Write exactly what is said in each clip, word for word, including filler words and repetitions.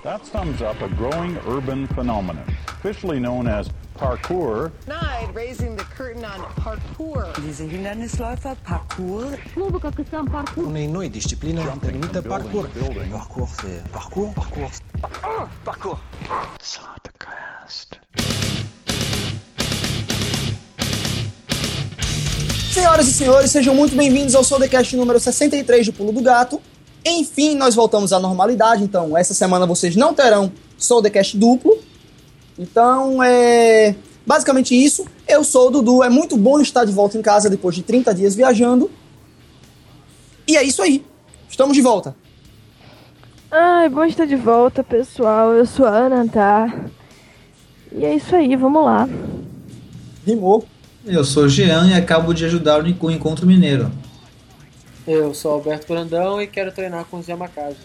That sums up a growing urban phenomenon, officially known as parkour. Night, raising the curtain on parkour. Diese Hindernisläufer, Parkour. Unei noi discipline denumită parkour. Parkour, c'est parkour, parkour. Oh, parkour. Soundcast. Senhoras e senhores, sejam muito bem-vindos ao Soundcast número sessenta e três do Pulo do Gato. Enfim, nós voltamos à normalidade, então essa semana vocês não terão Soundcast duplo. Então, é basicamente isso. Eu sou o Dudu, é muito bom estar de volta em casa depois de trinta dias viajando. E é isso aí, estamos de volta. Ai, bom estar de volta, pessoal. Eu sou a Ana, tá? E é isso aí, vamos lá. Rimou. Eu sou o Jean e acabo de ajudar o Encontro Mineiro. Eu sou Alberto Brandão e quero treinar com os Yamakasi.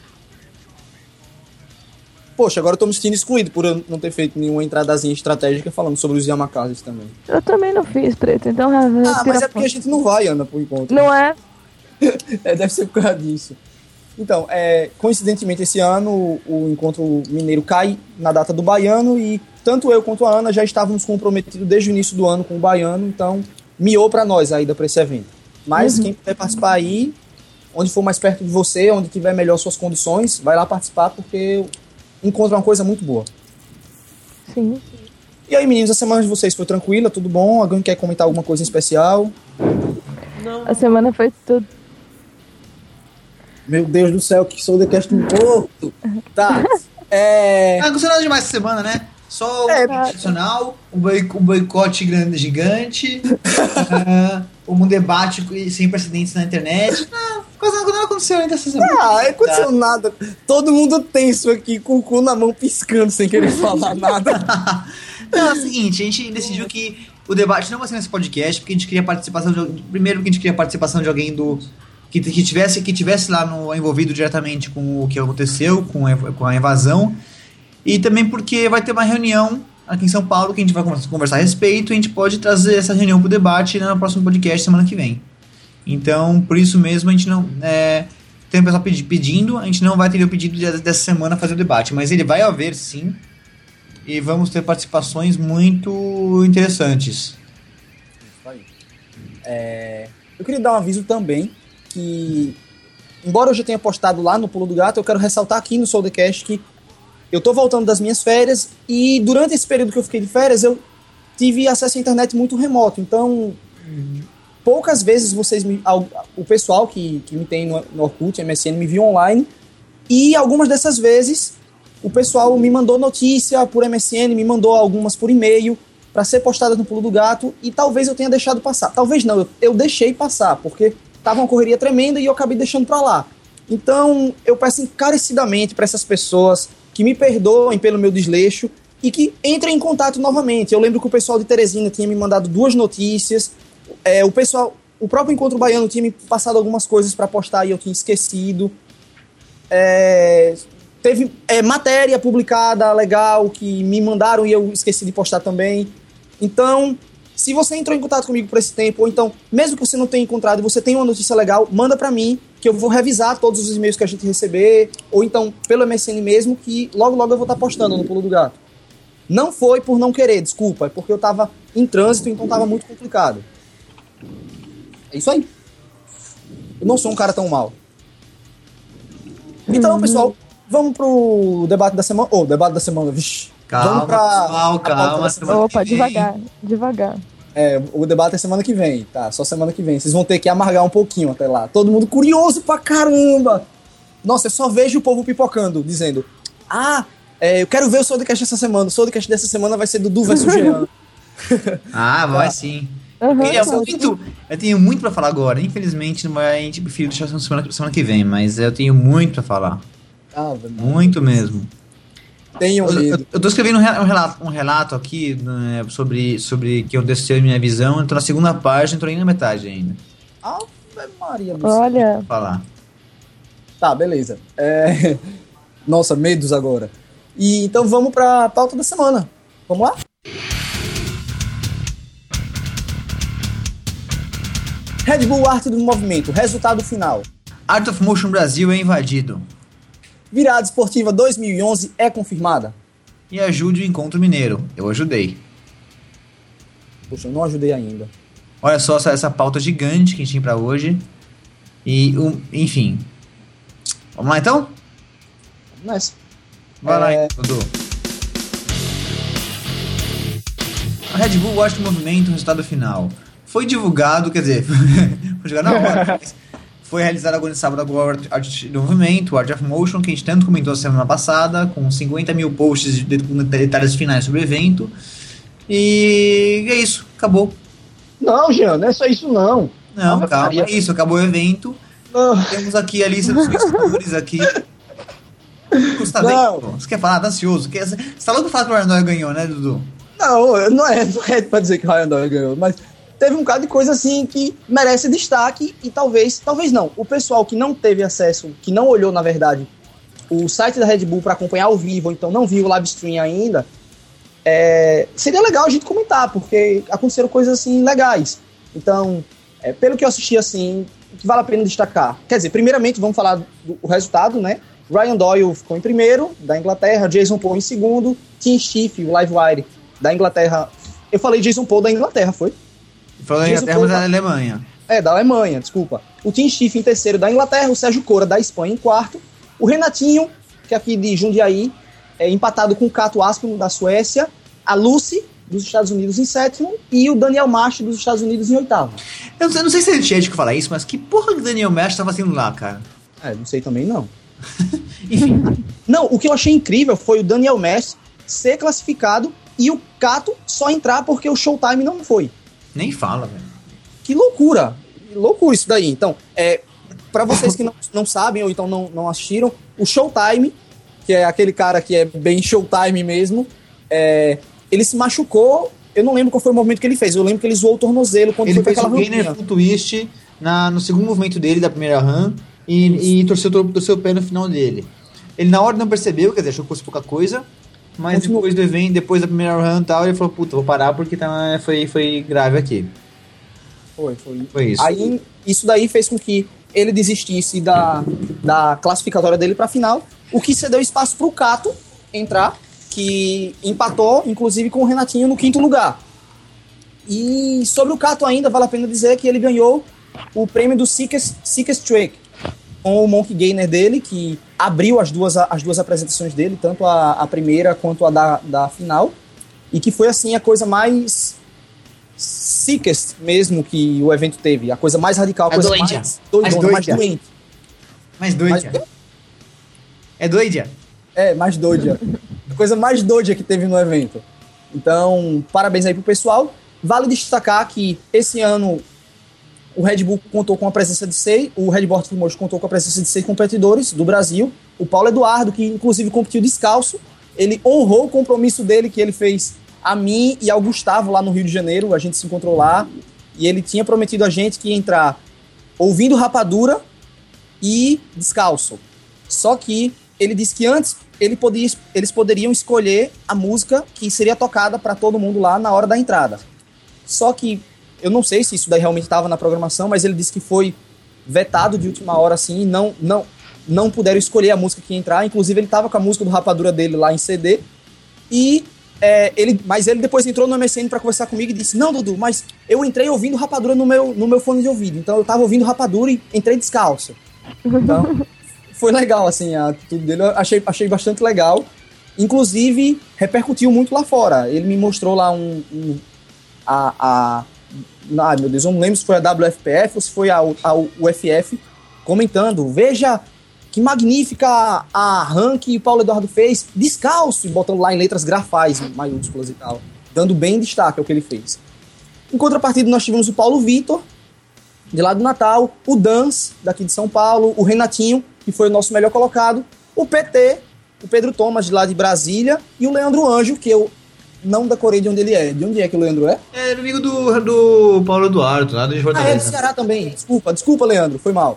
Poxa, agora eu tô me sentindo excluído por eu não ter feito nenhuma entradazinha estratégica falando sobre os Yamakasi também. Eu também não fiz, Preto, então... Ah, mas é porque a gente não vai, Ana, pro encontro. Não é? É, deve ser por causa disso. Então, é, coincidentemente, esse ano o, o Encontro Mineiro cai na data do Baiano e tanto eu quanto a Ana já estávamos comprometidos desde o início do ano com o Baiano, então miou pra nós a ida pra esse evento. Mas uhum. Quem puder participar aí, onde for mais perto de você, onde tiver melhor suas condições, vai lá participar porque encontra uma coisa muito boa. Sim. E aí, meninos, a semana de vocês foi tranquila? Tudo bom? Alguém quer comentar alguma coisa em especial? Não. A semana foi tudo... Meu Deus do céu, que sou o Soundcast morto. Tá. É... Não aconteceu nada demais essa semana, né? Só o é, tradicional, um boicote grande, gigante, uh, um debate sem precedentes na internet. Não, coisa não aconteceu ainda essa semana. Ah, não aconteceu tá. nada. Todo mundo tenso aqui, com o cu na mão piscando, sem querer falar nada. Não, é o seguinte, a gente decidiu que o debate não vai ser nesse podcast, porque a gente queria participação de, primeiro porque a gente queria participação de alguém do que, que, tivesse, que tivesse lá no, envolvido diretamente com o que aconteceu, com a, com a invasão. E também porque vai ter uma reunião aqui em São Paulo que a gente vai conversar a respeito e a gente pode trazer essa reunião para o debate no próximo podcast semana que vem. Então, por isso mesmo, a gente não... É, tem um pessoal pedindo, a gente não vai ter o pedido dessa semana fazer o debate, mas ele vai haver sim e vamos ter participações muito interessantes. É, eu queria dar um aviso também que, embora eu já tenha postado lá no Pulo do Gato, eu quero ressaltar aqui no Soundcast que eu tô voltando das minhas férias e durante esse período que eu fiquei de férias eu tive acesso à internet muito remoto, então poucas vezes vocês me, o pessoal que, que me tem no, no Orkut, M S N, me viu online e algumas dessas vezes o pessoal me mandou notícia por M S N, me mandou algumas por e-mail para ser postada no Pulo do Gato e talvez eu tenha deixado passar, talvez não, eu, eu deixei passar porque tava uma correria tremenda e eu acabei deixando para lá. Então eu peço encarecidamente para essas pessoas que me perdoem pelo meu desleixo e que entrem em contato novamente. Eu lembro que o pessoal de Teresina tinha me mandado duas notícias, é, o pessoal, o próprio Encontro Baiano tinha me passado algumas coisas para postar e eu tinha esquecido. É, teve é, matéria publicada legal que me mandaram e eu esqueci de postar também. Então, se você entrou em contato comigo por esse tempo, ou então, mesmo que você não tenha encontrado e você tem uma notícia legal, manda pra mim, que eu vou revisar todos os e-mails que a gente receber, ou então pelo M S N mesmo, que logo logo eu vou estar postando no Pulo do Gato. Não foi por não querer, desculpa, é porque eu tava em trânsito, então tava muito complicado. É isso aí. Eu não sou um cara tão mal. Então, pessoal, vamos pro debate da semana. Ô, oh, debate da semana, vixi. Calma, vamos pra calma, calma. Opa, devagar, devagar. É, o debate é semana que vem, tá? Só semana que vem. Vocês vão ter que amargar um pouquinho até lá. Todo mundo curioso pra caramba! Nossa, eu só vejo o povo pipocando, dizendo: Ah, é, eu quero ver o Soundcast essa semana. O Soundcast dessa semana vai ser Dudu versus Jean. Ah, vai tá. Sim. Uhum, eu, muito, eu tenho muito pra falar agora. Infelizmente, não vai, a gente prefere deixar semana, semana que vem, mas eu tenho muito pra falar. Ah, muito mesmo. Tenho eu, medo. Eu, eu tô escrevendo um relato, um relato aqui né, sobre, sobre o que aconteceu em minha visão. Eu tô na segunda página, não tô nem na metade ainda. Ave Maria. Olha. Vou falar. Tá, beleza. É... Nossa, medos agora. E então vamos pra pauta da semana. Vamos lá? Red Bull Arte do Movimento. Resultado final. Art of Motion Brasil é invadido. Virada Esportiva dois mil e onze é confirmada. E ajude o Encontro Mineiro. Eu ajudei. Poxa, eu não ajudei ainda. Olha só essa, essa pauta gigante que a gente tem pra hoje. E, um, enfim. Vamos lá, então? Nessa. Vai lá, É... então, Dudu. A Red Bull Washington Movimento, o resultado final. Foi divulgado, quer dizer, foi divulgado na hora, mas foi realizado agora no sábado a arte do movimento, o Art of Motion, que a gente tanto comentou semana passada, com cinquenta mil posts de detalhes finais sobre o evento. E é isso, acabou. Não, Jean, não é só isso não. Não, Ah, calma, Maria. é isso, acabou o evento. Não. Temos aqui a lista dos vencedores aqui. Você tá Não. bem? Você quer falar? Tá ansioso? Quer- Você tá louco pra falar que o Ryan Doyle ganhou, né, Dudu? Não, não é, não é pra dizer que o Ryan Doyle ganhou, mas teve um bocado de coisa assim que merece destaque e talvez, talvez não. O pessoal que não teve acesso, que não olhou, na verdade, o site da Red Bull para acompanhar ao vivo, ou então não viu o live stream ainda, é, seria legal a gente comentar, porque aconteceram coisas assim legais. Então, é, pelo que eu assisti assim, que vale a pena destacar. Quer dizer, primeiramente vamos falar do o resultado, né? Ryan Doyle ficou em primeiro, da Inglaterra, Jason Paul em segundo, Tim Stiff, o Livewire, da Inglaterra. Eu falei Jason Paul da Inglaterra, foi? Falou em Jason Inglaterra, mas Paul- é da Alemanha. É, da Alemanha, desculpa. O Tim Stiff em terceiro da Inglaterra, o Sérgio Cora da Espanha em quarto, o Renatinho, que é aqui de Jundiaí, é empatado com o Cato Aspen da Suécia, a Lucy dos Estados Unidos em sétimo e o Daniel Macho dos Estados Unidos em oitavo. Eu não sei, não sei se é ético falar isso, mas que porra que o Daniel Mesh tava fazendo lá, cara? É, não sei também não. Enfim. Não, o que eu achei incrível foi o Daniel Mash ser classificado e o Cato só entrar porque o Showtime não foi. Nem fala, velho. Que loucura! Que loucura isso daí. Então, é, para vocês que não, não sabem ou então não, não assistiram, o Showtime, que é aquele cara que é bem Showtime mesmo, é, ele se machucou. Eu não lembro qual foi o movimento que ele fez. Eu lembro que ele zoou o tornozelo quando Ele foi pra fez aquela um gainer rampinha. full twist na, no segundo movimento dele, da primeira run, e, e torceu, torceu o pé no final dele. Ele na hora não percebeu, quer dizer, achou que fosse pouca coisa, mas Continuou. depois do evento, depois da primeira run e tal, ele falou, puta, vou parar porque tá, foi, foi grave aqui. Foi, foi. Foi isso. Aí, isso daí fez com que ele desistisse da, da classificatória dele pra final, o que cedeu espaço pro Cato entrar, que empatou, inclusive, com o Renatinho no quinto lugar. E sobre o Cato ainda, vale a pena dizer que ele ganhou o prêmio do Sickest, Sickest Trick, com o Monkey Gainer dele, que abriu as duas, as duas apresentações dele, tanto a, a primeira quanto a da, da final, e que foi, assim, a coisa mais sickest mesmo que o evento teve, a coisa mais radical, a É coisa doida. mais doidona, Mais mais doida. doente. Mais doida. Mais- É doida? É, mais doida. A coisa mais doida que teve no evento. Então, parabéns aí pro pessoal. Vale destacar que esse ano o Red Bull contou com a presença de seis, o Red Bull Motion contou com a presença de seis competidores do Brasil. O Paulo Eduardo, que inclusive competiu descalço, ele honrou o compromisso dele que ele fez a mim e ao Gustavo lá no Rio de Janeiro. A gente se encontrou lá e ele tinha prometido a gente que ia entrar ouvindo Rapadura e descalço. Só que ele disse que antes ele podia, eles poderiam escolher a música que seria tocada para todo mundo lá na hora da entrada. Só que eu não sei se isso daí realmente estava na programação, mas ele disse que foi vetado de última hora assim, e não, não, não puderam escolher a música que ia entrar. Inclusive ele estava com a música do Rapadura dele lá em C D. E é, ele, mas ele depois entrou no M S N para conversar comigo e disse: não, Dudu, mas eu entrei ouvindo Rapadura no meu, no meu fone de ouvido. Então eu tava ouvindo Rapadura e entrei descalço. Então foi legal, assim, a atitude dele. Eu achei, achei bastante legal. Inclusive, repercutiu muito lá fora. Ele me mostrou lá um... um a, a, ai, meu Deus, eu não lembro se foi a W F P F ou se foi a, a U F F, comentando: veja que magnífica a run que o Paulo Eduardo fez descalço, e botando lá em letras grafais maiúsculas e tal, dando bem destaque ao que ele fez. Em contrapartida, nós tivemos o Paulo Vitor, de lá do Natal, o Dans, daqui de São Paulo, o Renatinho, que foi o nosso melhor colocado, o P T, o Pedro Thomas, de lá de Brasília, e o Leandro Anjo, que eu não decorei de onde ele é. De onde é que o Leandro é? É amigo do, do Paulo Eduardo, lá de Ah, é do Fortaleza. Ceará também. Desculpa, desculpa, Leandro, foi mal.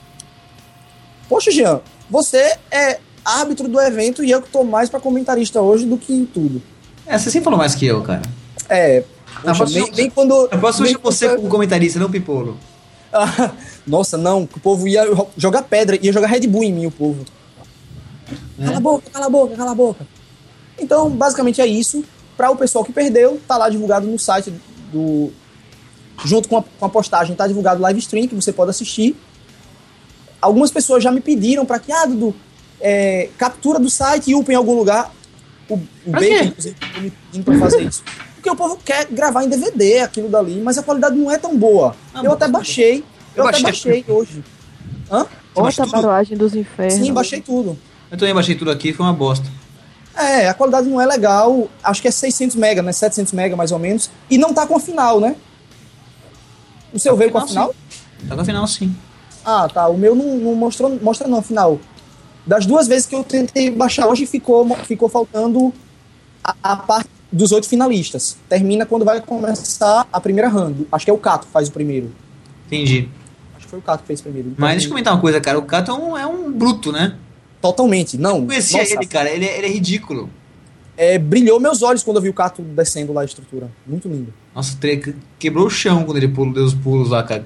Poxa, Jean, você é árbitro do evento e eu que tô mais pra comentarista hoje do que em tudo. É, você sempre falou mais que eu, cara. É, Na poxa, próxima- nem, nem quando... Eu posso nem hoje você quando- como comentarista, não Pipolo. Ah, nossa, não, que o povo ia jogar pedra, ia jogar Red Bull em mim, o povo. Cala a boca, cala a boca, cala a boca. Então, basicamente é isso. Para o pessoal que perdeu, tá lá divulgado no site do... Junto com a, com a postagem, tá divulgado o live stream, que você pode assistir. Algumas pessoas já me pediram para que, ah, Dudu, é, captura do site e upa em algum lugar. O, o Bacon, inclusive, tá me pedindo pra fazer isso. Porque o povo quer gravar em D V D aquilo dali, mas a qualidade não é tão boa. Ah, eu até baixei. Eu, eu até baixei, baixei hoje. Hã? Outra tabaruagem dos infernos. Sim, baixei tudo. Eu também baixei tudo aqui, foi uma bosta. É, a qualidade não é legal. Acho que é seiscentos mega, né? setecentos mega mais ou menos. E não tá com a final, né? O seu tá veio com a final? Sim. Tá com a final, sim. Ah, tá. O meu não, não mostrou, mostra não a final. Das duas vezes que eu tentei baixar hoje, ficou, ficou faltando a, a parte dos oito finalistas. Termina quando vai começar a primeira round. Acho que é o Cato que faz o primeiro. Entendi. Acho que foi o Cato que fez o primeiro. Então, mas deixa eu comentar uma coisa, cara. O Cato é um, é um bruto, né? Totalmente, não. Eu conhecia nossa, ele, cara. Ele, ele é ridículo. É, brilhou meus olhos quando eu vi o Cato descendo lá a estrutura. Muito lindo. Nossa, quebrou o chão quando ele pulou, deu os pulos lá, cara.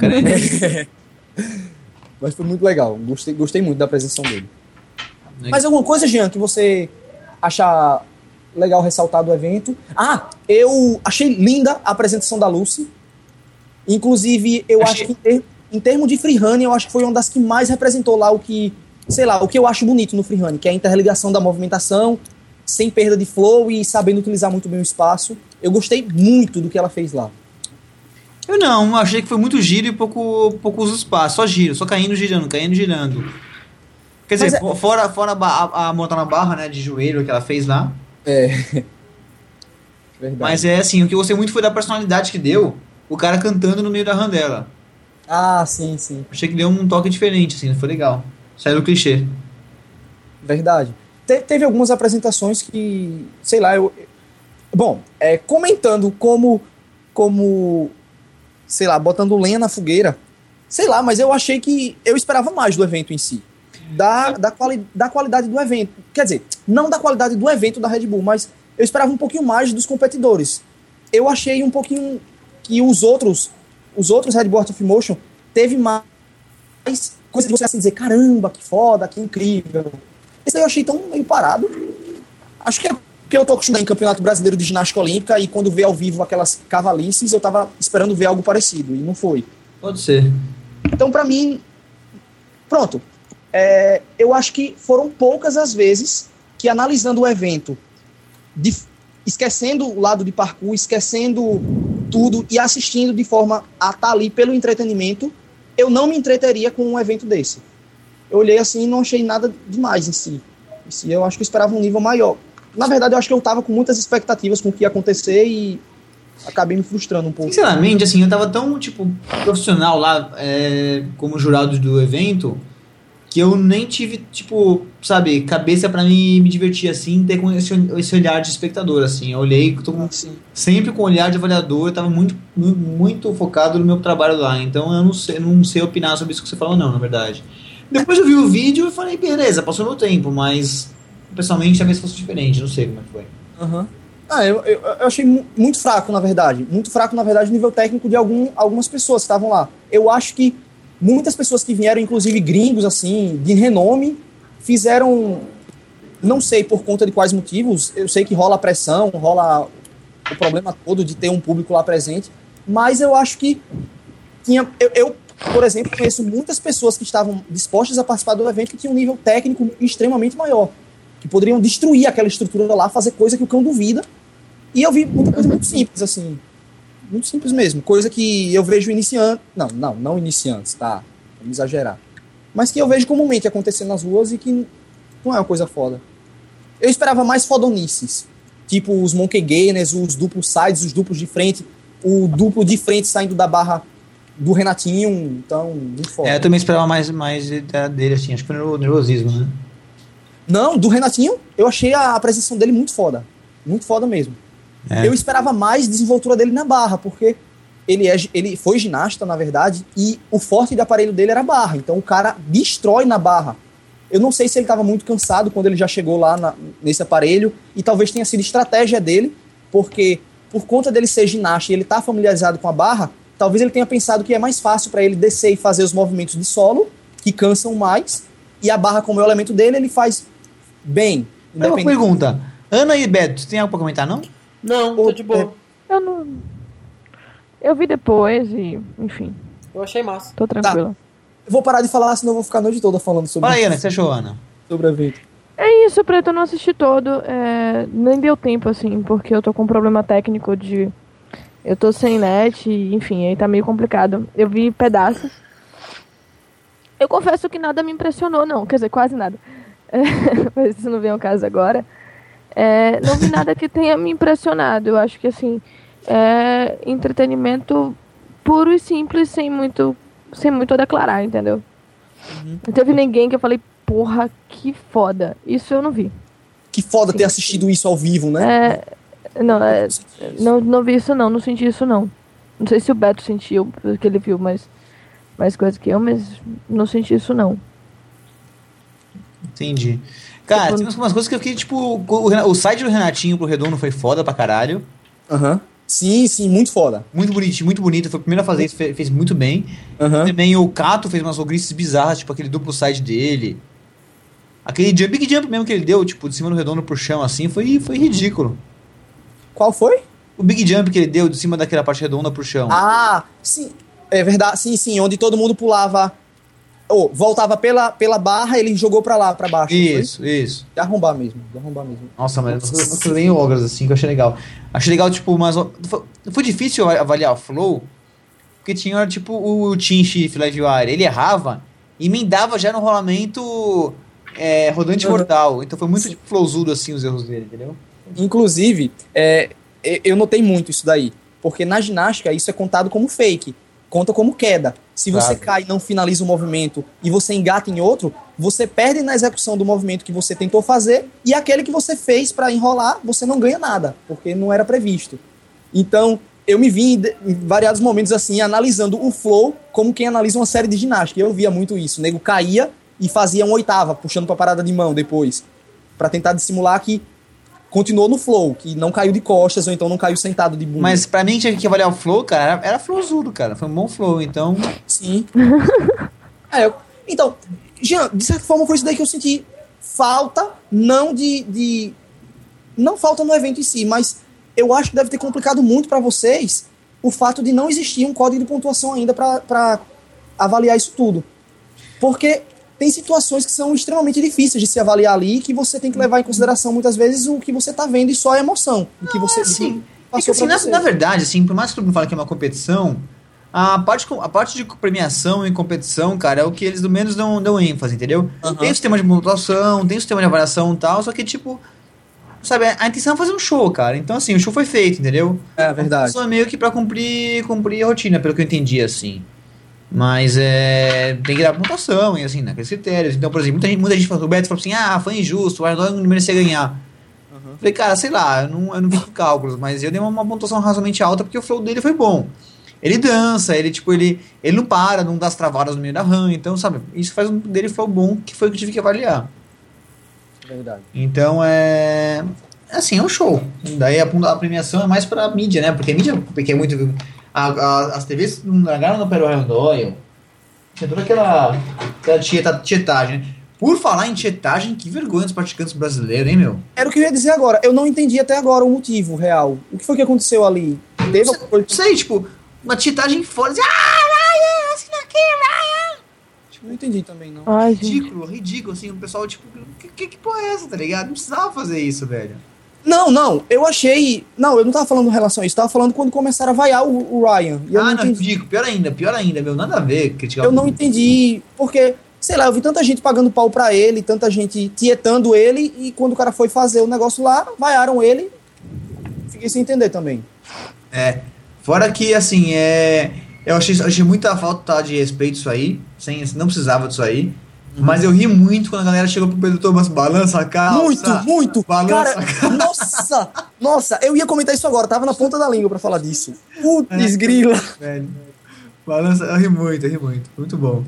Mas foi muito legal. Gostei, gostei muito da apresentação dele. É. Mais alguma coisa, Jean, que você acha legal ressaltar do evento? Ah, eu achei linda a apresentação da Lucy. Inclusive, eu achei... acho que em, ter, em termos de freerunning, eu acho que foi uma das que mais representou lá o que, sei lá, o que eu acho bonito no freerunning, que é a interligação da movimentação, sem perda de flow e sabendo utilizar muito bem o espaço. Eu gostei muito do que ela fez lá. Eu não, achei que foi muito giro e pouco, pouco uso espaço, só giro, só caindo, girando, caindo, girando. Quer dizer, é... fora, fora a, a, a montar na barra, né, de joelho que ela fez lá. É. Verdade. Mas é assim, o que eu gostei muito foi da personalidade que deu o cara cantando no meio da run dela. Ah, sim, sim. Achei que deu um toque diferente, assim, foi legal. Saiu do clichê. Verdade. Te, teve algumas apresentações que, sei lá, eu... Bom, é, comentando como, como, sei lá, botando lenha na fogueira, sei lá, mas eu achei que eu esperava mais do evento em si. Da, da, quali, da qualidade do evento. Quer dizer, não da qualidade do evento da Red Bull, mas eu esperava um pouquinho mais dos competidores. Eu achei um pouquinho que os outros, os outros Red Bull Art of Motion teve mais coisa de você assim dizer, caramba, que foda, que incrível. Esse aí eu achei tão meio parado. Acho que é porque eu tô acostumado em Campeonato Brasileiro de Ginástica Olímpica e quando vê ao vivo aquelas cavalices, eu tava esperando ver algo parecido, e não foi. Pode ser. Então, pra mim, pronto. É, eu acho que foram poucas as vezes que, analisando o evento, de, esquecendo o lado de parkour, esquecendo tudo e assistindo de forma a estar ali pelo entretenimento, eu não me entreteria com um evento desse. Eu olhei assim e não achei nada demais em si. Em si eu acho que eu esperava um nível maior. Na verdade, eu acho que eu tava com muitas expectativas com o que ia acontecer e acabei me frustrando um pouco. Sinceramente, assim, eu tava tão, tipo, profissional lá, é, como jurado do evento, que eu nem tive, tipo, sabe, cabeça pra mim me divertir, assim, ter com esse, esse olhar de espectador, assim. Eu olhei, tô com, sempre com o olhar de avaliador, eu tava muito, muito, muito focado no meu trabalho lá. Então eu não sei, não sei opinar sobre isso que você falou, não, na verdade. Depois eu vi o vídeo e falei, beleza, passou meu tempo, mas pessoalmente talvez fosse diferente, não sei como é que foi. Aham. Uhum. Ah, eu, eu, eu achei muito fraco, na verdade. Muito fraco, na verdade, o nível técnico de algum, algumas pessoas que estavam lá. Eu acho que muitas pessoas que vieram, inclusive gringos, assim, de renome, fizeram, não sei por conta de quais motivos, eu sei que rola a pressão, rola o problema todo de ter um público lá presente, mas eu acho que tinha... Eu, eu por exemplo, conheço muitas pessoas que estavam dispostas a participar do evento que tinham um nível técnico extremamente maior, que poderiam destruir aquela estrutura lá, fazer coisa que o cão duvida, e eu vi muita coisa muito simples, assim, muito simples mesmo, coisa que eu vejo iniciantes, não, não, não iniciantes, tá, vamos exagerar, mas que eu vejo comumente acontecendo nas ruas e que não é uma coisa foda. Eu esperava mais fodonices, tipo os Monkey Gainers, os duplos sides, os duplos de frente, o duplo de frente saindo da barra do Renatinho, então, muito foda. É, eu também esperava mais, mais dele, assim, acho que foi no nervosismo, né? Não, do Renatinho, eu achei a apresentação dele muito foda, muito foda mesmo. É. Eu esperava mais desenvoltura dele na barra, porque ele, é, ele foi ginasta, na verdade, e o forte de aparelho dele era a barra, então o cara destrói na barra. Eu não sei se ele estava muito cansado quando ele já chegou lá na, nesse aparelho, e talvez tenha sido estratégia dele, porque por conta dele ser ginasta e ele estar tá familiarizado com a barra, talvez ele tenha pensado que é mais fácil para ele descer e fazer os movimentos de solo, que cansam mais, e a barra, como é o elemento dele, ele faz bem. Tem uma pergunta. Ana e Beto, você tem algo pra comentar, não? Não, tô de boa. Eu não... Eu vi depois e, enfim, Eu achei massa. tô tranquila. Eu vou parar de falar, senão eu vou ficar a noite toda falando sobre Fala aí, isso. Ana, o que você achou, Ana? Sobre o evento. É isso, Preto, eu não assisti todo. É... Nem deu tempo, assim, porque eu tô com um problema técnico de... Eu tô sem net, e, enfim, aí tá meio complicado. Eu vi pedaços. Eu confesso que nada me impressionou, não. Quer dizer, quase nada. É... Mas isso não vem ao caso agora. É... Não vi nada que tenha me impressionado. Eu acho que, assim, é entretenimento puro e simples, sem muito, sem muito a declarar, entendeu? Uhum. Não teve ninguém que eu falei, porra, que foda. Isso eu não vi. Que foda Sim. ter assistido isso ao vivo, né? É, não, é, não, não vi isso não, não senti isso não. Não sei se o Beto sentiu, porque ele viu mais, mais coisa que eu, mas não senti isso não. Entendi. Cara, Tipo, tem umas coisas que eu fiquei, tipo, o, o site do Renatinho pro Redondo foi foda pra caralho. Aham. Uhum. Sim, sim, muito foda. Muito bonitinho, muito bonito. Foi o primeiro a fazer isso, fez, fez muito bem. Uhum. Também o Cato fez umas ogrices bizarras, tipo aquele duplo side dele. Aquele jump, big jump mesmo que ele deu, tipo, de cima do redondo pro chão, assim, foi, foi ridículo. Qual foi? O big jump que ele deu de cima daquela parte redonda pro chão. Ah, sim, é verdade, sim, sim, onde todo mundo pulava, ou voltava pela, pela barra, ele jogou pra lá, pra baixo. Isso, isso. De arrombar mesmo, de arrombar mesmo. Nossa, mas eu não nem ogras assim, que eu achei legal. Achei legal, tipo, mas foi, foi difícil avaliar o flow, porque tinha, tipo, o Team Shift Live Wire, ele errava e emendava já no rolamento é, rodante Uhum. mortal. Então foi muito, tipo, flowzudo, assim, os erros dele, entendeu? Inclusive, é, eu notei muito isso daí, porque na ginástica isso é contado como fake, conta como queda. Se você Claro. cai e não finaliza o movimento e você engata em outro, você perde na execução do movimento que você tentou fazer e aquele que você fez para enrolar, você não ganha nada, porque não era previsto. Então, eu me vi em variados momentos assim, analisando o flow como quem analisa uma série de ginástica. Eu via muito isso. O nego caía e fazia uma oitava, puxando pra parada de mão depois, para tentar dissimular que continuou no flow, que não caiu de costas ou então não caiu sentado de bunda. Mas pra mim tinha que avaliar o flow, cara, era, era flowzudo, cara. Foi um bom flow, então. Sim. é, eu, então, Jean, de certa forma foi isso daí que eu senti falta, não de, de... Não falta no evento em si, mas eu acho que deve ter complicado muito pra vocês o fato de não existir um código de pontuação ainda pra, pra avaliar isso tudo. Porque tem situações que são extremamente difíceis de se avaliar ali, que você tem que levar em consideração muitas vezes o que você tá vendo e só a emoção. O que você Assim, passou é que, assim, pra na, você. na verdade, assim, por mais que todo mundo fale que é uma competição, a parte, a parte de premiação e competição, cara, é o que eles do menos dão, dão ênfase, entendeu? Uhum. Tem o sistema de pontuação, tem o sistema de avaliação e tal, só que, tipo, sabe, a intenção é fazer um show, cara. Então, assim, o show foi feito, entendeu? É verdade. Só meio que pra cumprir, cumprir a rotina, pelo que eu entendi, assim. Mas é. Tem que dar pontuação, e assim, naqueles critérios. Então, por exemplo, muita gente, muita gente falou, o Beto falou assim: ah, foi injusto, o Arnold não merecia ganhar. Uhum. Falei, cara, sei lá, eu não, eu não vi cálculos, mas eu dei uma, uma pontuação razoavelmente alta porque o flow dele foi bom. Ele dança, ele, tipo, ele, ele não para, não dá as travadas no meio da run, então, sabe, isso faz um dele flow bom, que foi o que eu tive que avaliar. Verdade. Então é. Assim, é um show. Daí a, a premiação é mais pra mídia, né? Porque a mídia, porque é muito. A, a, as T Vs não largaram no Pero Doyle. Tinha toda aquela, aquela tieta, tietagem, né? Por falar em tietagem, que vergonha dos praticantes brasileiros, hein, meu? Era o que eu ia dizer agora. Eu não entendi até agora o motivo real. O que foi que aconteceu ali? Teve Não alguma coisa... sei, tipo, uma tietagem fora. Assim, ah, Ryan, assina aqui, Ryan! Não entendi também, não. Ai, gente. Ridículo, ridículo, assim, o pessoal, tipo, que, que, que porra é essa, tá ligado? Não precisava fazer isso, velho. Não, não, eu achei... Não, eu não tava falando em relação a isso. Tava falando quando começaram a vaiar o, o Ryan. E eu ah, não não, entendi. ridículo. Pior ainda, pior ainda, meu. Nada a ver criticar Eu o não entendi, porque... Sei lá, eu vi tanta gente pagando pau pra ele, tanta gente tietando ele, e quando o cara foi fazer o negócio lá, vaiaram ele. Fiquei sem entender também. É, fora que, assim, é... Eu achei, achei muita falta de respeito isso aí, sem, não precisava disso aí. Uhum. Mas eu ri muito quando a galera chegou pro Pedro Thomas, balança a calça. Muito, muito. Balança Cara, a calça. nossa, nossa, eu ia comentar isso agora, tava na ponta da língua pra falar disso. Putz, É, grila. Velho, balança, eu ri muito, eu ri muito. Muito bom.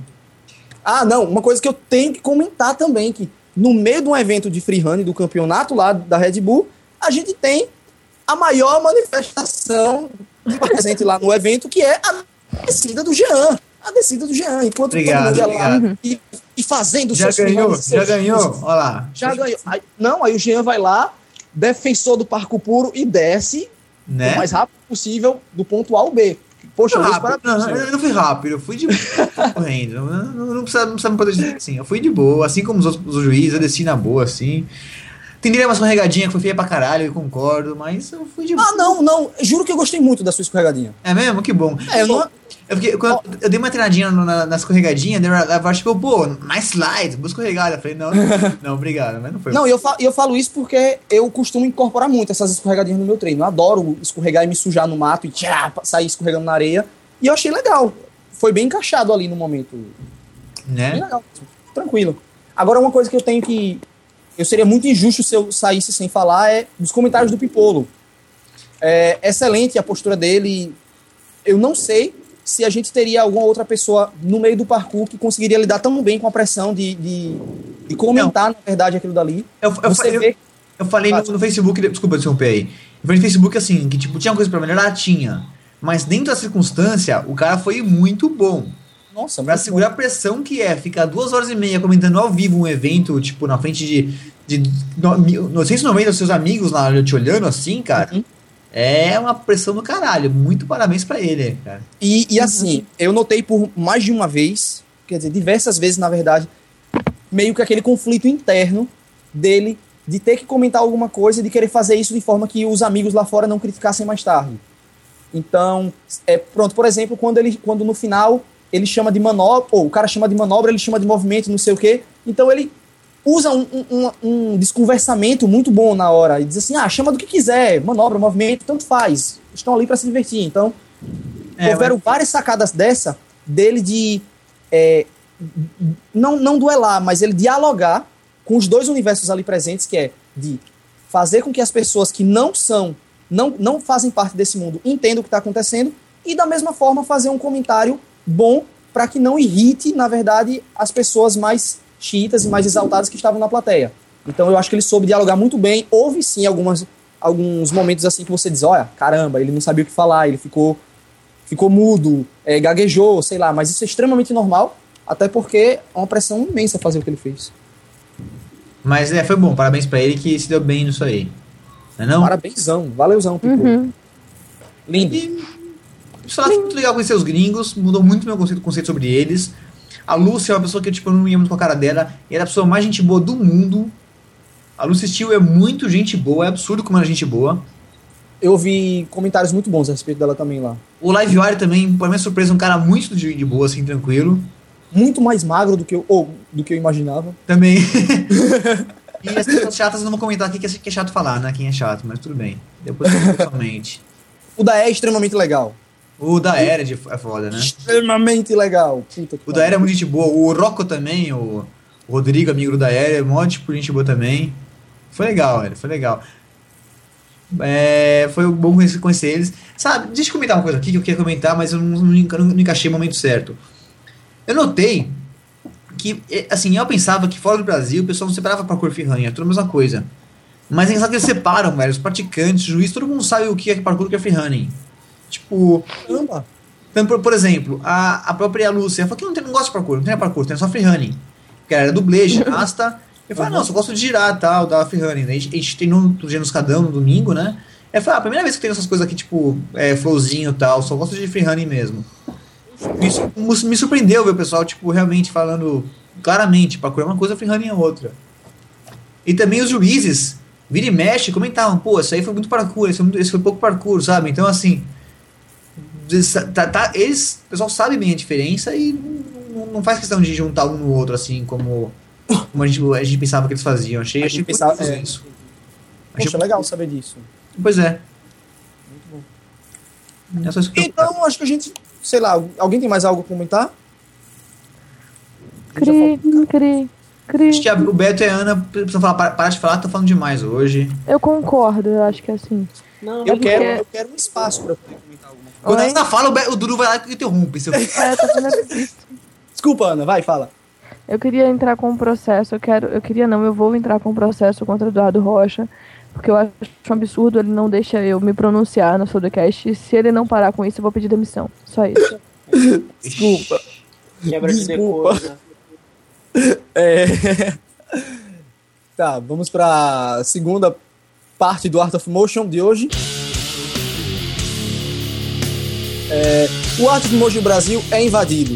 Ah, não, uma coisa que eu tenho que comentar também, que no meio de um evento de freerunning do campeonato lá da Red Bull, a gente tem a maior manifestação presente lá no evento, que é a descida do Jean. A descida do Jean, enquanto Obrigado, todo mundo ia lá obrigado. e, e fazendo Já seus ganhou, finais, já seus- ganhou. Olha lá. Já ganhou. Aí- não, aí o Jean vai lá, defensor do parkour puro, e desce Né? o mais rápido possível do ponto A ao B. Poxa, eu Não, dei os rápido. parabéns, Não, Jean. eu não fui rápido, eu fui de boa correndo. Não, não, não precisa, não precisa me proteger assim. Eu fui de boa, assim como os outros os juízes, eu desci na boa, assim. Tem uma escorregadinha que foi feia pra caralho, eu concordo, mas eu fui de boa. Ah, não, não. Juro que eu gostei muito da sua escorregadinha. É mesmo? Que bom. É, eu não. Eu, fiquei, quando eu, eu dei uma treinadinha no- na, na escorregadinha, daí ela ela tipo, pô, mais slide, vou escorregar. Eu falei, não, não, não, obrigado, mas não foi. Não, e eu, fa- eu falo isso porque eu costumo incorporar muito essas escorregadinhas no meu treino. Eu adoro escorregar e me sujar no mato e tchá, sair escorregando na areia. E eu achei legal. Foi bem encaixado ali no momento. Bem Né? legal. Tranquilo. Agora, uma coisa que eu tenho que. Eu seria muito injusto se eu saísse sem falar é dos comentários do Pipolo. É excelente a postura dele. Eu não sei se a gente teria alguma outra pessoa no meio do parkour que conseguiria lidar tão bem com a pressão de, de, de comentar, na verdade, aquilo dali. Eu, eu, Você eu, vê. eu falei no, no Facebook, desculpa interromper aí. Eu falei no Facebook assim, que tipo, tinha coisa pra melhorar? Tinha. Mas dentro da circunstância, o cara foi muito bom. Nossa, Pra muito segurar a pressão que é ficar duas horas e meia comentando ao vivo um evento, tipo, na frente de, de no- mil- novecentos e noventa dos seus amigos lá te olhando assim, cara, Uhum. é uma pressão do caralho. Muito parabéns pra ele, cara. E, e assim, eu notei por mais de uma vez, quer dizer, diversas vezes, na verdade, meio que aquele conflito interno dele de ter que comentar alguma coisa e de querer fazer isso de forma que os amigos lá fora não criticassem mais tarde. Então, é, pronto, por exemplo, quando, ele, quando no final ele chama de manobra, ou o cara chama de manobra, ele chama de movimento, não sei o quê, então ele usa um, um, um, um desconversamento muito bom na hora e diz assim, ah, chama do que quiser, manobra, movimento, tanto faz, estão ali para se divertir. Então, É, houveram mas- várias sacadas dessa, dele de é, não, não duelar, mas ele dialogar com os dois universos ali presentes, que é de fazer com que as pessoas que não são, não, não fazem parte desse mundo, entendam o que está acontecendo, e da mesma forma fazer um comentário bom para que não irrite, na verdade, as pessoas mais chiitas e mais exaltadas que estavam na plateia. Então eu acho que ele soube dialogar muito bem. Houve sim algumas, alguns momentos assim que você diz, olha, caramba, ele não sabia o que falar, ele ficou, ficou mudo, é, gaguejou, sei lá, mas isso é extremamente normal, até porque é uma pressão imensa fazer o que ele fez. Mas é, foi bom, parabéns pra ele que se deu bem nisso aí. Não é não? Parabénsão, valeuzão, Pipo. Uhum. Lindo. E, sei lá, foi muito legal conhecer os gringos, mudou muito meu conceito, conceito sobre eles. A Lúcia é uma pessoa que tipo, eu não ia muito com a cara dela, e era a pessoa mais gente boa do mundo. A Lúcia Steele é muito gente boa, é absurdo como ela é gente boa. Eu ouvi comentários muito bons a respeito dela também lá. O Live Wire também, pra minha surpresa, é um cara muito de, de boa, assim, tranquilo. Muito mais magro do que eu, ou, do que eu imaginava. Também. E as pessoas chatas eu não vou comentar aqui, que é, que é chato falar, né? Quem é chato, mas tudo bem. Depois eu pessoalmente. O da E é extremamente legal. O da Era de- é foda, né? Extremamente legal. Puta que O da Era é muito gente boa. O Rocco também, o, o Rodrigo, amigo do da Era, é mó tipo gente boa também. Foi legal, velho, foi legal. É, foi bom conhecer, conhecer eles. Sabe, deixa eu comentar uma coisa aqui que eu queria comentar, mas eu não, não, não, não encaixei o momento certo. Eu notei que, eh, assim, eu pensava que fora do Brasil o pessoal não separava parkour freerunning, é tudo a mesma coisa. Mas é engraçado que eles separam, velho, os praticantes, os juízes, todo mundo sabe o que é parkour e o que é freerunning. Tipo, Caramba. então, por, por exemplo, a, a própria Lúcia falou que não, tem, não gosta de parkour, não tem parkour, tem só freerunning. Porque ela era dublê, ginasta. Eu falei, ah, não, só gosto de girar e tal, da freerunning. Daí A gente, a gente treinou todo dia no escadão no domingo, né? Eu falei, ah, a primeira vez que tem essas coisas aqui, tipo, é, flowzinho e tal, só gosto de freerunning mesmo. Isso me surpreendeu ver o pessoal, tipo, realmente falando claramente, parkour é uma coisa, freerunning é outra. E também os juízes, vira e mexe, comentavam, pô, isso aí foi muito parkour, esse foi, muito, esse foi pouco parkour, sabe? Então, assim, tá, tá, eles, o pessoal sabe bem a diferença e não, não faz questão de juntar um no outro, assim, como, como a, gente, a gente pensava que eles faziam. Achei, A achei gente pensava- curioso é. isso. Achei, Poxa, legal saber disso. Pois é. É só isso que eu- Então, acho que a gente, sei lá, alguém tem mais algo a comentar? Cri, cri, cri. Acho que a- o Beto e a Ana precisam falar, para, parar de falar, tô falando demais hoje. Eu concordo, eu acho que é assim. Não, Eu É quero, porque- eu quero um espaço para poder comentar alguma coisa. Quando Oi? a Ana fala, o, Be- o Dudu vai lá e interrompe. Seu... É, tá vendo? Desculpa, Ana, vai, fala. Eu queria entrar com um processo, eu quero, eu queria não, eu vou entrar com um processo contra o Eduardo Rocha, porque eu acho um absurdo, ele não deixa eu me pronunciar no Sodecast, e se ele não parar com isso, eu vou pedir demissão. Só isso. Desculpa. Quebra de Desculpa. decoro, né? É... Tá, vamos pra segunda parte do Art of Motion de hoje. É... O Art of Motion Brasil é invadido.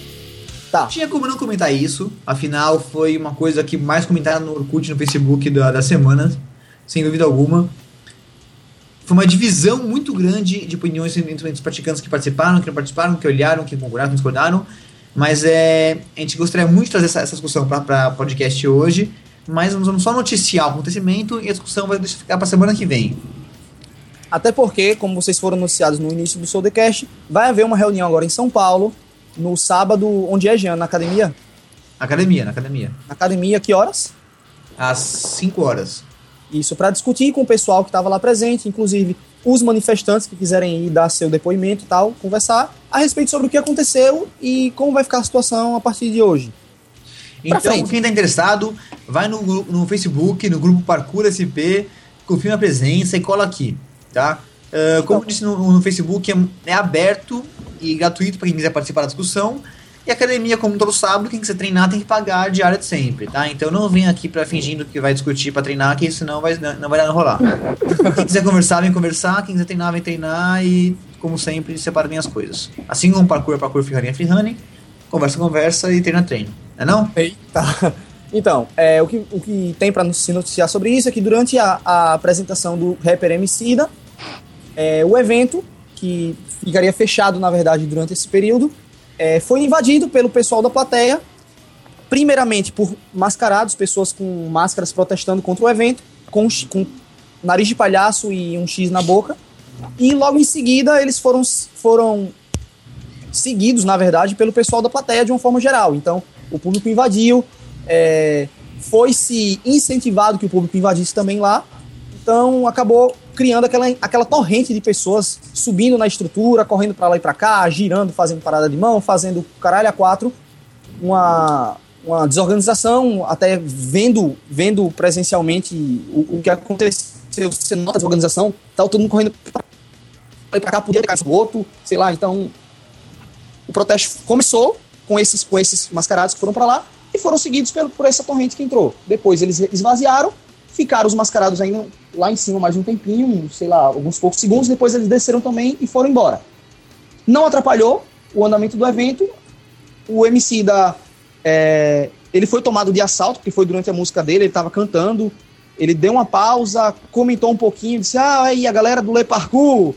Tá. Tinha como não comentar isso, afinal foi uma coisa que mais comentada no Orkut, no Facebook da, da semana, sem dúvida alguma. Foi uma divisão muito grande de opiniões entre os praticantes que participaram, que não participaram, que olharam, que concordaram, que discordaram. Mas é, a gente gostaria muito de trazer essa, essa discussão para podcast hoje, mas nós vamos só noticiar o acontecimento e a discussão vai ficar para a semana que vem. Até porque, como vocês foram anunciados no início do Soulcast, vai haver uma reunião agora em São Paulo, no sábado, onde é, Jean? Na academia? Academia, na academia. Na academia, que horas? Às cinco horas. Isso, para discutir com o pessoal que estava lá presente, inclusive os manifestantes que quiserem ir dar seu depoimento e tal, conversar a respeito sobre o que aconteceu e como vai ficar a situação a partir de hoje. Pra Então, frente. quem está interessado, vai no, no Facebook, no grupo Parkour S P, confirma a presença e cola aqui, tá? Uh, como eu disse no, no Facebook, é, é aberto e gratuito para quem quiser participar da discussão. E a academia, como todo sábado, quem quiser treinar tem que pagar a diária de sempre, tá? Então não venha aqui pra fingindo que vai discutir pra treinar, que isso não vai, não vai dar no rolar. Quem quiser conversar, vem conversar. Quem quiser treinar, vem treinar. E, como sempre, separa bem as coisas. Assim como parkour, parkour, freerunning, freerunning. Conversa, conversa e treina, treino. Não é não? Eita. Então, é, o, que, o que tem pra se noticiar sobre isso é que durante a, a apresentação do rapper Emicida, é, o evento, que ficaria fechado, na verdade, durante esse período, É, foi invadido pelo pessoal da plateia, primeiramente por mascarados, pessoas com máscaras protestando contra o evento, com, com nariz de palhaço e um X na boca, e logo em seguida eles foram, foram seguidos, na verdade, pelo pessoal da plateia de uma forma geral. Então, o público invadiu, é, foi-se incentivado que o público invadisse também lá, então acabou criando aquela, aquela torrente de pessoas subindo na estrutura, correndo pra lá e pra cá, girando, fazendo parada de mão, fazendo caralho a quatro, uma, uma desorganização, até vendo, vendo presencialmente o, o que aconteceu, você nota a desorganização, tá todo mundo correndo pra lá e pra cá, podia ter caído do outro, sei lá, então o protesto começou com esses, com esses mascarados que foram pra lá e foram seguidos por, por essa torrente que entrou. Depois eles esvaziaram, ficaram os mascarados ainda lá em cima mais um tempinho, sei lá, alguns poucos segundos, depois eles desceram também e foram embora. Não atrapalhou o andamento do evento, o Emicida, é, ele foi tomado de assalto, porque foi durante a música dele, ele estava cantando, ele deu uma pausa, comentou um pouquinho, disse, ah, aí a galera do Le Parkour,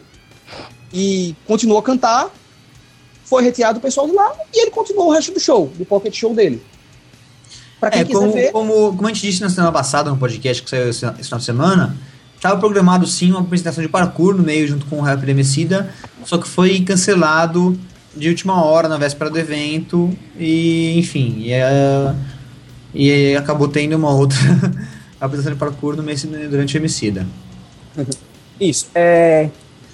e continuou a cantar, foi retirado o pessoal de lá, e ele continuou o resto do show, do pocket show dele. Pra quem é, quiser como, ver... como, como a gente disse na semana passada, no podcast que saiu esse, esse final de semana, estava programado sim uma apresentação de parkour no meio, junto com o rapper Emicida, só que foi cancelado de última hora, na véspera do evento, e enfim, e, é, e acabou tendo uma outra apresentação de parkour no meio, durante o Emicida. Isso, é...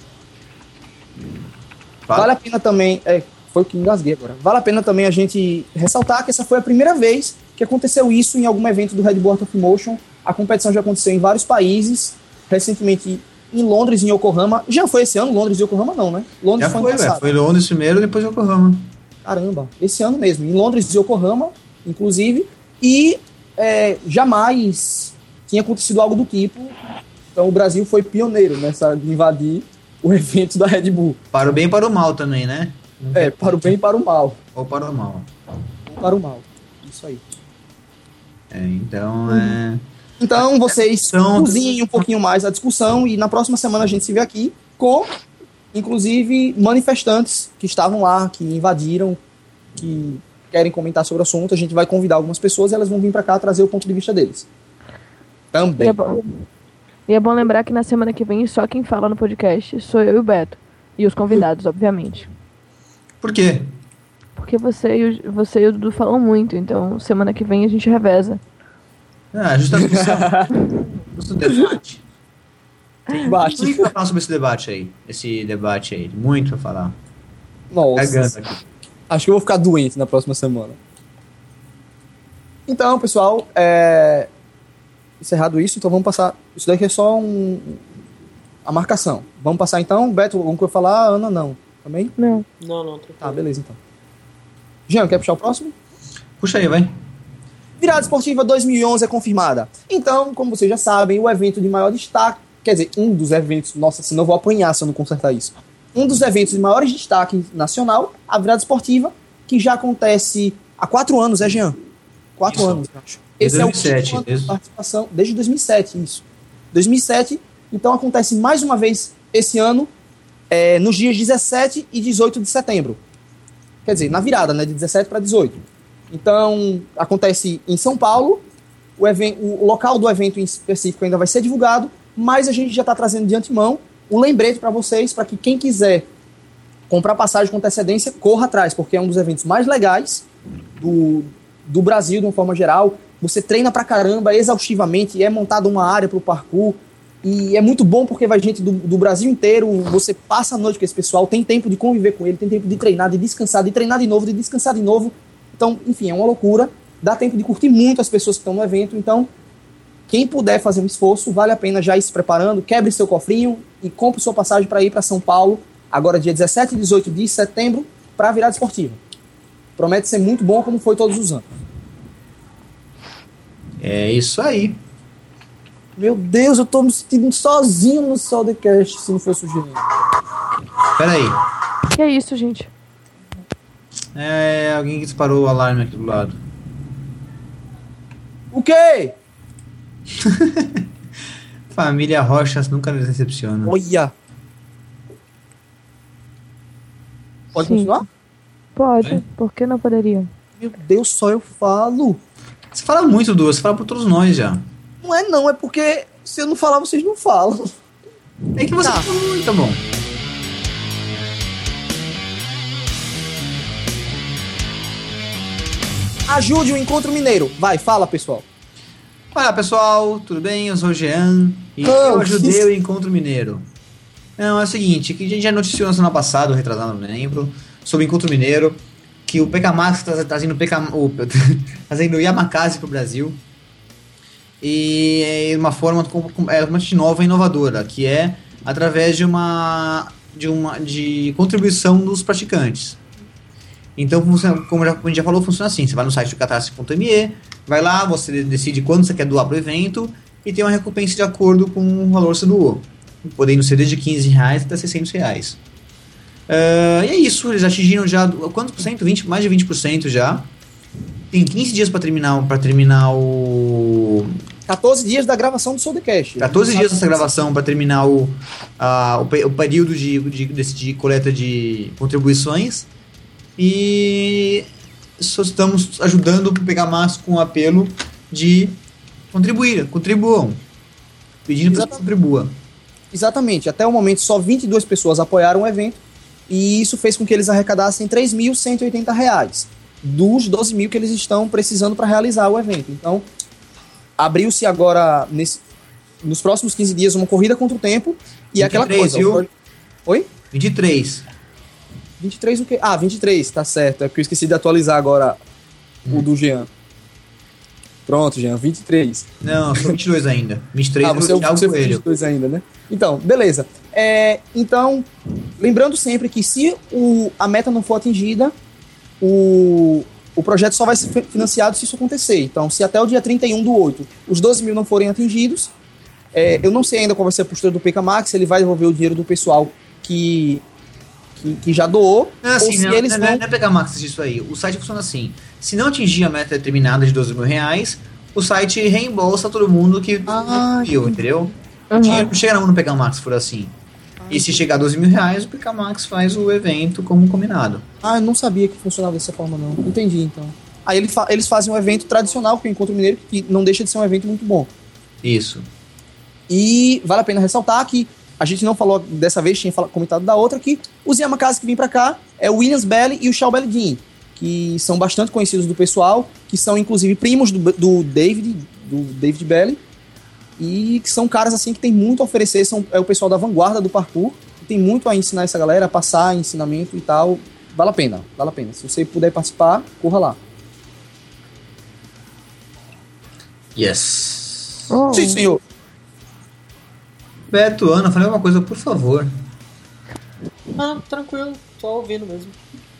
Fala. Vale a pena também... É, foi o que engasguei agora. Vale a pena também a gente ressaltar que essa foi a primeira vez que aconteceu isso em algum evento do Red Bull Art of Motion. A competição já aconteceu em vários países, recentemente em Londres, em Yokohama. Já foi esse ano, Londres e Yokohama não, né? Londres Já foi, foi, ano velho. passado. Foi Londres primeiro, depois Yokohama. Caramba, esse ano mesmo. Em Londres e Yokohama, inclusive. E é, jamais tinha acontecido algo do tipo. Então o Brasil foi pioneiro nessa de invadir o evento da Red Bull. Para o bem e para o mal também, né? É, para o bem e para o mal. Ou para o mal. Para o mal. Isso aí. É, então, é... Então, vocês Então, cozinhem um pouquinho mais a discussão e na próxima semana a gente se vê aqui com, inclusive, manifestantes que estavam lá, que invadiram, que querem comentar sobre o assunto. A gente vai convidar algumas pessoas e elas vão vir para cá trazer o ponto de vista deles. Também. E é, bom, e é bom lembrar que na semana que vem só quem fala no podcast sou eu e o Beto. E os convidados, obviamente. Por quê? Porque você e, o, você e o Dudu falam muito, então semana que vem a gente reveza. Ah, justa discussão. Justo debate. Bate. Muito pra falar sobre esse debate aí. Esse debate aí. Muito pra falar. Nossa. Cagando aqui. Acho que eu vou ficar doente na próxima semana. Então, pessoal, é... encerrado isso, então vamos passar. Isso daqui é só um... a marcação. Vamos passar então, Beto, alguma coisa falar? Ana, não. Também? Não. Não, não, tranquilo. Tá, beleza então. Jean, quer puxar o próximo? Puxa aí, vai. Virada Esportiva dois mil e onze é confirmada. Então, como vocês já sabem, o evento de maior destaque, quer dizer, um dos eventos, nossa, se não vou apanhar se eu não consertar isso. Um dos eventos de maiores destaque nacional, a Virada Esportiva, que já acontece há quatro anos, é, Jean? Quatro Isso. anos, eu acho. Desde Esse dois mil e sete, é o ano de desde- participação, desde dois mil e sete, isso. dois mil e sete, então acontece mais uma vez esse ano, é, nos dias dezessete e dezoito de setembro. Quer dizer, na virada, né, de dezessete para dezoito. Então, acontece em São Paulo, o, even- o local do evento em específico ainda vai ser divulgado, mas a gente já está trazendo de antemão um lembrete para vocês, para que quem quiser comprar passagem com antecedência, corra atrás, porque é um dos eventos mais legais do, do Brasil, de uma forma geral. Você treina pra caramba, exaustivamente, é montada uma área pro parkour, e é muito bom porque vai gente do, do Brasil inteiro, você passa a noite com esse pessoal, tem tempo de conviver com ele, tem tempo de treinar, de descansar, de treinar de novo, de descansar de novo. Então, enfim, é uma loucura. Dá tempo de curtir muito as pessoas que estão no evento. Então, quem puder fazer um esforço, vale a pena já ir se preparando, quebre seu cofrinho e compre sua passagem para ir para São Paulo, agora dia dezessete e dezoito de setembro, para a Virada Esportiva. Promete ser muito bom, como foi todos os anos. É isso aí. Meu Deus, eu tô me sentindo sozinho no Soundcast, se não fosse o Juninho. Pera aí. Que é isso, gente? É, alguém que disparou o alarme aqui do lado. O quê? Família Rochas nunca nos decepciona. Olha! Pode Sim. continuar? Pode, É. por que não poderia? Meu Deus, só eu falo. Você fala muito, Du, você fala por todos nós já. Não é não, é porque se eu não falar, vocês não falam. É que você Tá. fala muito, tá bom. Ajude o Encontro Mineiro. Vai, fala, pessoal. Olá, pessoal, tudo bem? Eu sou o Jean e Oh, eu ajudei que- o Encontro Mineiro. Não, é o seguinte, que a gente já noticiou na semana passada, retrasado, não lembro, sobre o Encontro Mineiro, que o P K Max está trazendo o P K, o, trazendo o Yamakasi pro Brasil. E é uma forma com- com- é completamente nova e inovadora, que é através de uma de uma de contribuição dos praticantes. Então, funciona- como já- como a gente já falou, funciona assim: você vai no site do catarse ponto m e, vai lá, você decide quando você quer doar para o evento e tem uma recompensa de acordo com o valor que você doou, podendo ser desde quinze reais até seiscentos reais. Ah, e é isso, eles atingiram já quantos por cento? vinte, mais de vinte por cento já. Tem quinze dias para terminar, para terminar o quatorze dias da gravação do Soundcast. quatorze dias dessa gravação para terminar o, a, o, pe- o período de, de, desse- de coleta de contribuições. E só estamos ajudando o P K Max com o apelo de contribuir, contribuam. Pedindo para que Exatamente. contribua. Exatamente. Até o momento, só vinte e duas pessoas apoiaram o evento e isso fez com que eles arrecadassem três mil cento e oitenta reais dos doze mil que eles estão precisando para realizar o evento. Então, abriu-se agora, nesse, nos próximos quinze dias, uma corrida contra o tempo e vinte e aquela três, coisa... viu? o pro- Oi? vinte e três. vinte e três o quê? Ah, vinte e três, tá certo. É porque eu esqueci de atualizar agora o do Jean. Pronto, Jean, vinte e três. Não, são vinte e dois ainda. vinte e três Ah, é você é o o Thiago você é o Coelho. vinte e dois ainda, né? Então, beleza. É, então, lembrando sempre que se o, a meta não for atingida, o, o projeto só vai ser fi- financiado se isso acontecer. Então, se até o dia trinta e um do oito os doze mil não forem atingidos, é, eu não sei ainda qual vai ser a postura do P K Max, se ele vai devolver o dinheiro do pessoal que, que, que já doou, Não, assim, ou se não, eles não, vão... não é pegar Max isso aí. O site funciona assim: se não atingir a meta determinada de doze mil reais, o site reembolsa todo mundo que Ah, viu, entendeu? O Uhum. dinheiro não chega na mão no P K Max se for assim. E se chegar a doze mil reais, o P K Max faz o evento como combinado. Ah, eu não sabia que funcionava dessa forma, não. Entendi, então. Aí ele fa- eles fazem um evento tradicional, que é o Encontro Mineiro, que não deixa de ser um evento muito bom. Isso. E vale a pena ressaltar que a gente não falou dessa vez, tinha fala- comentado da outra, que os Yamakasi que vêm pra cá é o Williams Belly e o Shao Belly Dean, que são bastante conhecidos do pessoal, que são inclusive primos do, do David, do David Belly, e que são caras assim que tem muito a oferecer, são, é o pessoal da vanguarda do parkour, que tem muito a ensinar essa galera, a passar ensinamento e tal. Vale a pena, vale a pena. Se você puder participar, corra lá. Yes. Oh. Sim, senhor. Beto, Ana, falei alguma coisa, por favor. Ah, tranquilo. só ouvindo mesmo.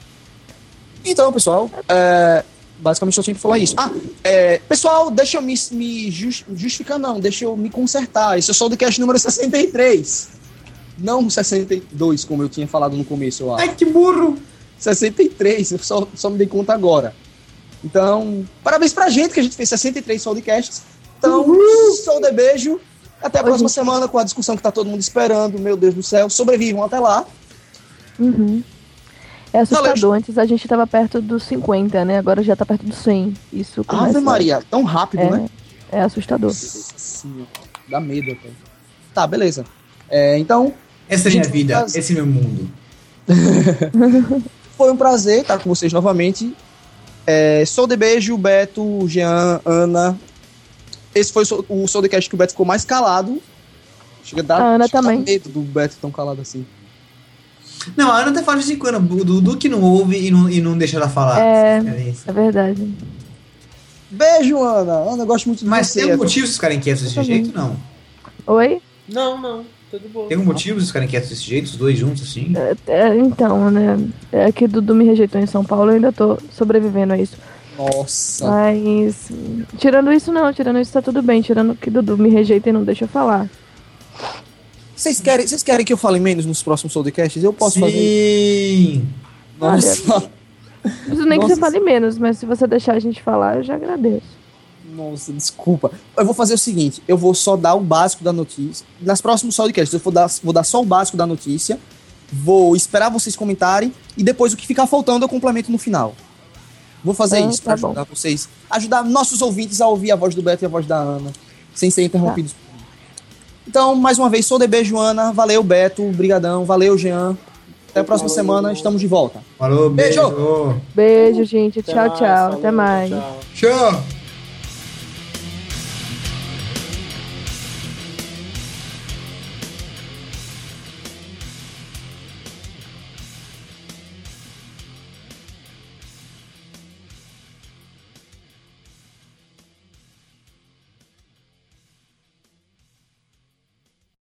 Então, pessoal, é, basicamente eu tinha que falar isso. Ah, é, pessoal, deixa eu me, me just, justificar, não, deixa eu me consertar. Esse é só o podcast número sessenta e três. Não sessenta e dois, como eu tinha falado no começo, eu acho. Ai, que burro! sessenta e três, eu só, só me dei conta agora. Então, parabéns pra gente que a gente fez sessenta e três podcasts. Então, uhul. Sou de beijo. Até a próxima uhum. semana com a discussão que tá todo mundo esperando. Meu Deus do céu, sobrevivam até lá. Uhum. É assustador. Valeu. Antes a gente tava perto dos cinquenta, né? Agora já tá perto dos cem. Isso começa... Ave Maria, tão rápido, é, né? É assustador. Sim, dá medo até. Tá, beleza. É, então... Essa é a minha vida, faz... esse é meu mundo. Foi um prazer estar com vocês novamente. É, sou de beijo, Beto, Jean, Ana. Esse foi o Soulcast que o Beto ficou mais calado. Chega a dar, a Ana chega também. Dá medo do Beto tão calado assim. Não, a Ana até fala de vez em quando. O Dudu que não ouve e não, e não deixa ela falar. É, é verdade. Beijo, Ana. Ana, eu gosto muito de Mas você. Mas tem algum motivo vocês ficarem quietos desse jeito? Não. Oi? Não, não. Tudo bom. Tem algum motivo vocês ficarem quietos desse jeito, os dois juntos, assim? É, é, então, né? É que Dudu me rejeitou em São Paulo, eu ainda tô sobrevivendo a isso. Nossa. Mas, tirando isso, não. Tirando isso, tá tudo bem. Tirando que Dudu me rejeita e não deixa eu falar. Vocês querem, vocês querem que eu fale menos nos próximos podcasts? Eu posso Sim. fazer. Sim! Nossa. Não preciso nem Nossa. que você fale menos, mas se você deixar a gente falar, eu já agradeço. Nossa, desculpa. Eu vou fazer o seguinte, eu vou só dar o básico da notícia. Nas próximos podcasts eu vou dar, vou dar só o básico da notícia, vou esperar vocês comentarem e depois o que ficar faltando eu complemento no final. Vou fazer ah, isso pra tá ajudar bom. vocês, ajudar nossos ouvintes a ouvir a voz do Beto e a voz da Ana, sem ser interrompidos. Tá. Então, mais uma vez, sou de beijo, Ana. Valeu, Beto. Brigadão. Valeu, Jean. Até a próxima Falou. semana. Estamos de volta. Falou, beijo. Beijo, beijo gente. Tchau, tchau. Até mais. Tchau.